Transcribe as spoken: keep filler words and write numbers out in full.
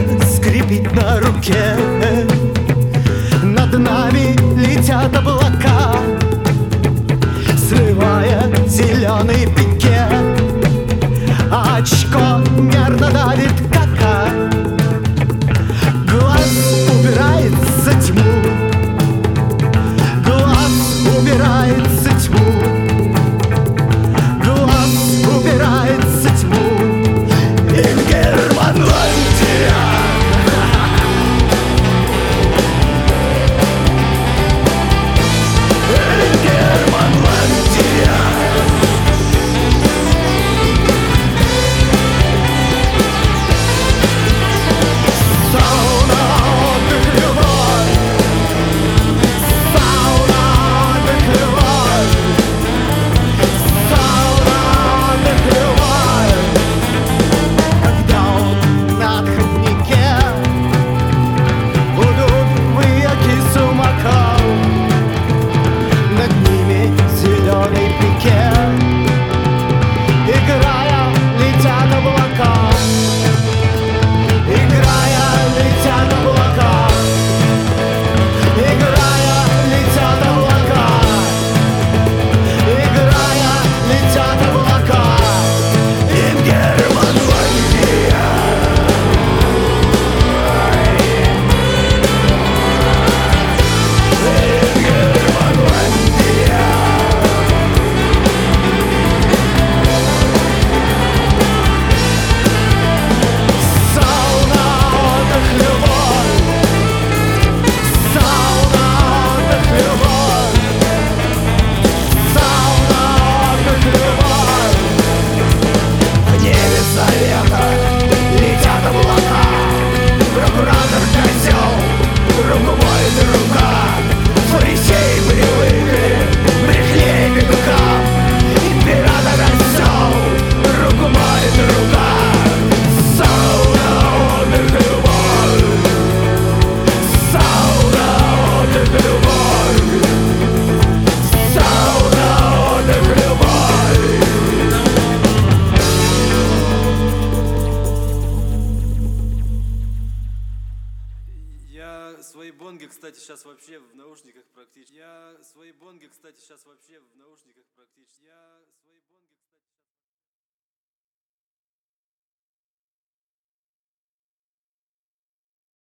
скрипит на руке. Над нами летят облака, срывая зеленый пикет. А очко мерно давит кака. Глаз убирается тьму, глаз убирается тьму, глаз убирается тьму. Ингерманландия. Я свои бонги, кстати, сейчас вообще в наушниках практически. Я свои бонги, кстати, сейчас вообще в наушниках практически. Я свои бонги, кстати.